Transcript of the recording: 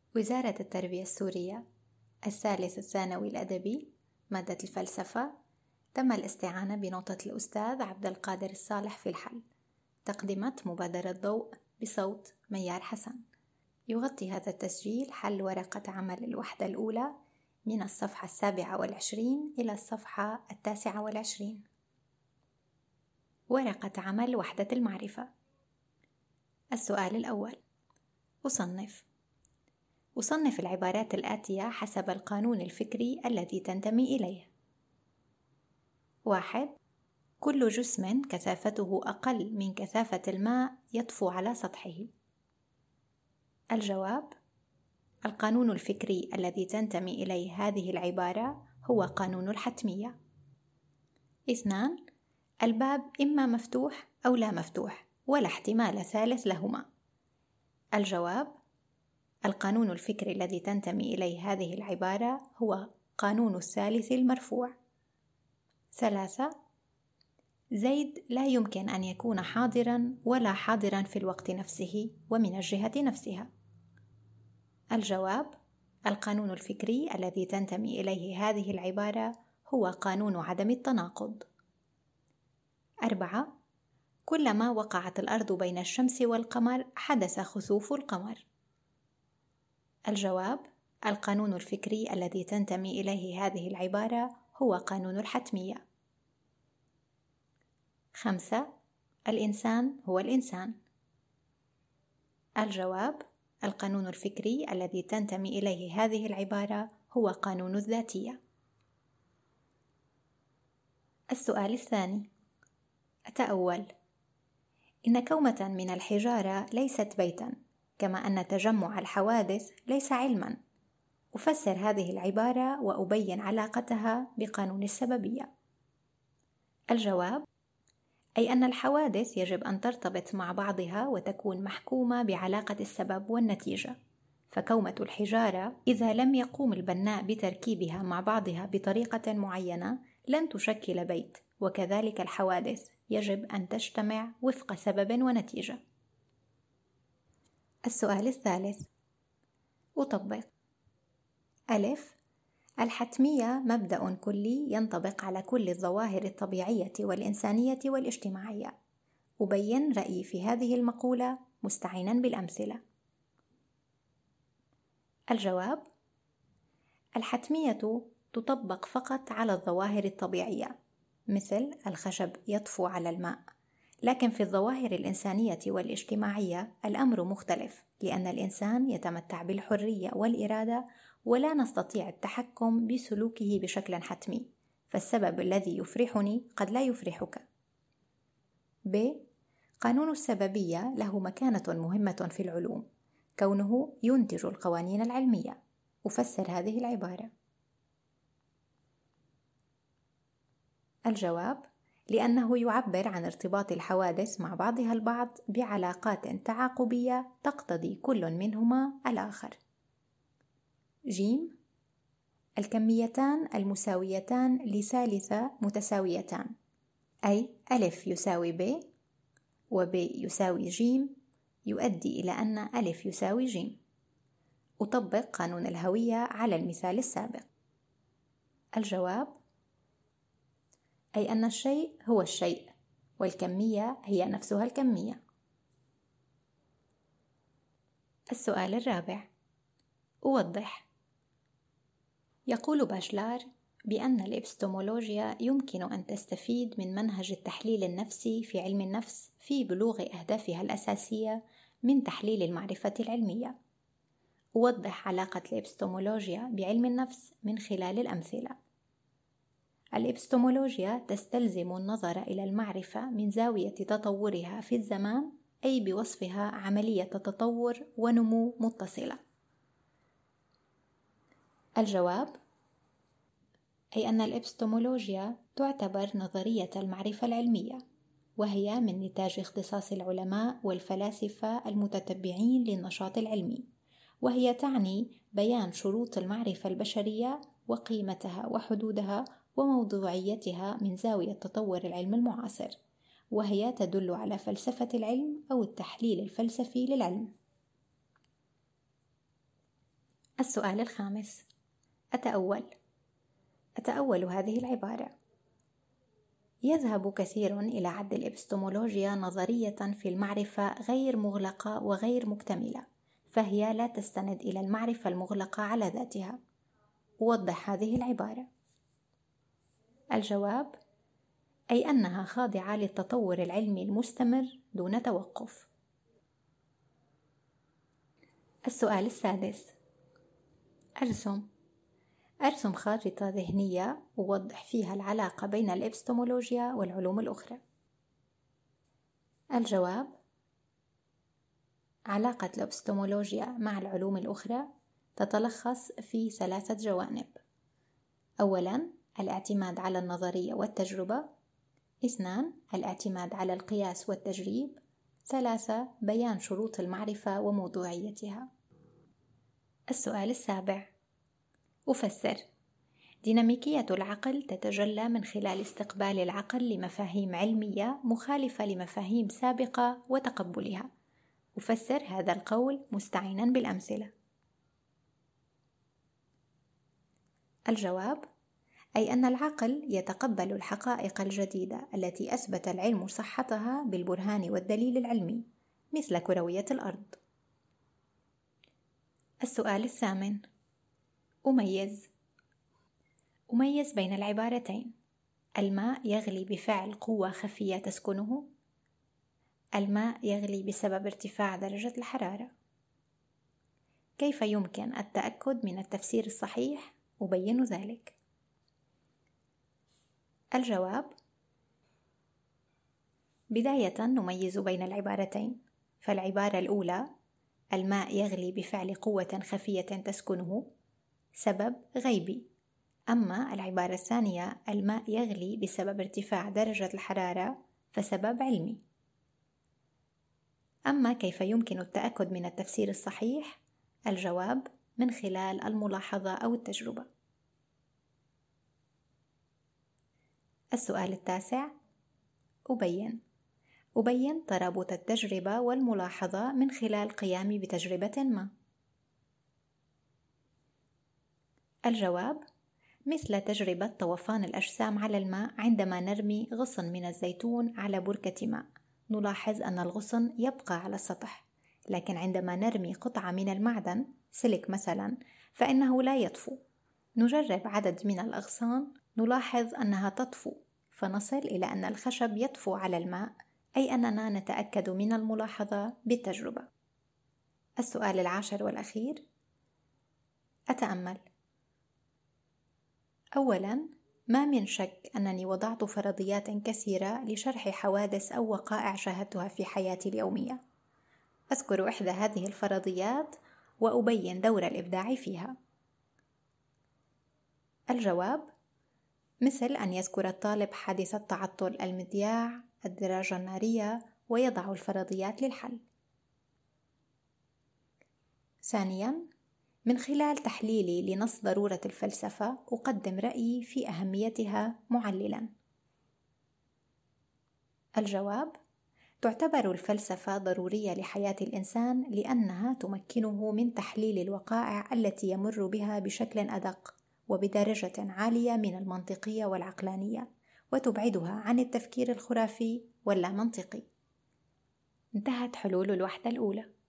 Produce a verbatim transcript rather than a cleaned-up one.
وزارة التربية السورية، الثالث الثانوي الأدبي، مادة الفلسفة. تم الاستعانة بنوتة الأستاذ عبد القادر الصالح في الحل. تقدمت مبادرة ضوء بصوت ميار حسن. يغطي هذا التسجيل حل ورقة عمل الوحدة الأولى من الصفحة السابعة والعشرين إلى الصفحة التاسعة والعشرين. ورقة عمل وحدة المعرفة. السؤال الأول: أصنف أصنف العبارات الآتية حسب القانون الفكري الذي تنتمي إليه. واحد. كل جسم كثافته أقل من كثافة الماء يطفو على سطحه. الجواب: القانون الفكري الذي تنتمي إليه هذه العبارة هو قانون الحتمية. اثنان. الباب إما مفتوح أو لا مفتوح، ولا احتمال ثالث لهما. الجواب: القانون الفكري الذي تنتمي إليه هذه العبارة هو قانون الثالث المرفوع. ثلاثة. زيد لا يمكن أن يكون حاضراً ولا حاضراً في الوقت نفسه ومن الجهة نفسها. الجواب: القانون الفكري الذي تنتمي إليه هذه العبارة هو قانون عدم التناقض. أربعة. كلما وقعت الأرض بين الشمس والقمر حدث خسوف القمر. الجواب: القانون الفكري الذي تنتمي إليه هذه العبارة هو قانون الحتمية. خمسة. الإنسان هو الإنسان. الجواب: القانون الفكري الذي تنتمي إليه هذه العبارة هو قانون الذاتية. السؤال الثاني: أتأول. إن كومة من الحجارة ليست بيتاً، كما أن تجمع الحوادث ليس علماً. أفسر هذه العبارة وأبين علاقتها بقانون السببية. الجواب: أي أن الحوادث يجب أن ترتبط مع بعضها وتكون محكومة بعلاقة السبب والنتيجة، فكومة الحجارة إذا لم يقوم البناء بتركيبها مع بعضها بطريقة معينة لن تشكل بيت، وكذلك الحوادث يجب أن تجتمع وفق سبب ونتيجة. السؤال الثالث: أطبق. ألف. الحتمية مبدأ كلي ينطبق على كل الظواهر الطبيعية والإنسانية والاجتماعية. أبين رأيي في هذه المقولة مستعينا بالأمثلة. الجواب: الحتمية تطبق فقط على الظواهر الطبيعية، مثل الخشب يطفو على الماء، لكن في الظواهر الإنسانية والاجتماعية الأمر مختلف، لأن الإنسان يتمتع بالحرية والإرادة، ولا نستطيع التحكم بسلوكه بشكل حتمي، فالسبب الذي يفرحني قد لا يفرحك. ب. قانون السببية له مكانة مهمة في العلوم، كونه ينتج القوانين العلمية. أفسر هذه العبارة. الجواب: لأنه يعبر عن ارتباط الحوادث مع بعضها البعض بعلاقات تعاقبية تقتضي كل منهما الآخر. جيم. الكميتان المساويتان لثالثة متساويتان، أي ألف يساوي ب وب يساوي جيم، يؤدي إلى أن ألف يساوي جيم. أطبق قانون الهوية على المثال السابق. الجواب: أي أن الشيء هو الشيء، والكمية هي نفسها الكمية. السؤال الرابع: أوضح. يقول باشلار بأن الإبستمولوجيا يمكن أن تستفيد من منهج التحليل النفسي في علم النفس في بلوغ أهدافها الأساسية من تحليل المعرفة العلمية. أوضح علاقة الإبستمولوجيا بعلم النفس من خلال الأمثلة. الإبستمولوجيا تستلزم النظر إلى المعرفة من زاوية تطورها في الزمان، أي بوصفها عملية تطور ونمو متصلة. الجواب: أي أن الإبستمولوجيا تعتبر نظرية المعرفة العلمية، وهي من نتاج اختصاص العلماء والفلاسفة المتتبعين للنشاط العلمي، وهي تعني بيان شروط المعرفة البشرية وقيمتها وحدودها وموضوعيتها من زاوية تطور العلم المعاصر، وهي تدل على فلسفة العلم أو التحليل الفلسفي للعلم. السؤال الخامس: أتأول. أتأول هذه العبارة: يذهب كثير إلى عد الإبستمولوجيا نظرية في المعرفة غير مغلقة وغير مكتملة، فهي لا تستند إلى المعرفة المغلقة على ذاتها. أوضح هذه العبارة. الجواب: أي أنها خاضعة للتطور العلمي المستمر دون توقف. السؤال السادس: أرسم. أرسم خارطة ذهنية أوضح فيها العلاقة بين الإبستمولوجيا والعلوم الأخرى. الجواب: علاقة الإبستمولوجيا مع العلوم الأخرى تتلخص في ثلاثة جوانب. أولاً، الاعتماد على النظرية والتجربة. اثنان، الاعتماد على القياس والتجريب. ثلاثة، بيان شروط المعرفة وموضوعيتها. السؤال السابع: أفسر. ديناميكية العقل تتجلى من خلال استقبال العقل لمفاهيم علمية مخالفة لمفاهيم سابقة وتقبلها. أفسر هذا القول مستعينا بالأمثلة. الجواب: أي أن العقل يتقبل الحقائق الجديدة التي أثبت العلم صحتها بالبرهان والدليل العلمي، مثل كروية الأرض. السؤال الثامن: أميز. أميز بين العبارتين: الماء يغلي بفعل قوة خفية تسكنه. الماء يغلي بسبب ارتفاع درجة الحرارة. كيف يمكن التأكد من التفسير الصحيح؟ أبين ذلك. الجواب: بداية نميز بين العبارتين، فالعبارة الأولى: الماء يغلي بفعل قوة خفية تسكنه، سبب غيبي. أما العبارة الثانية: الماء يغلي بسبب ارتفاع درجة الحرارة، فسبب علمي. أما كيف يمكن التأكد من التفسير الصحيح؟ الجواب: من خلال الملاحظة أو التجربة. السؤال التاسع: أبين. أبين ترابط التجربة والملاحظة من خلال قيامي بتجربة ما. الجواب: مثل تجربة طوفان الأجسام على الماء عندما نرمي غصن من الزيتون على بركة ماء، نلاحظ أن الغصن يبقى على السطح، لكن عندما نرمي قطعة من المعدن، سلك مثلا، فإنه لا يطفو. نجرب عدد من الأغصان، نلاحظ أنها تطفو، فنصل إلى أن الخشب يطفو على الماء، أي أننا نتأكد من الملاحظة بالتجربة. السؤال العاشر والأخير: أتأمل. أولاً، ما من شك أنني وضعت فرضيات كثيرة لشرح حوادث أو وقائع شاهدتها في حياتي اليومية. أذكر إحدى هذه الفرضيات وأبين دور الإبداع فيها. الجواب: مثل أن يذكر الطالب حادثة تعطل المذياع، الدراجة النارية، ويضع الفرضيات للحل. ثانياً، من خلال تحليلي لنص ضرورة الفلسفة أقدم رأيي في أهميتها معللاً. الجواب: تعتبر الفلسفة ضرورية لحياة الإنسان لأنها تمكنه من تحليل الوقائع التي يمر بها بشكل أدق وبدرجة عالية من المنطقية والعقلانية، وتبعدها عن التفكير الخرافي واللامنطقي. انتهت حلول الوحدة الأولى.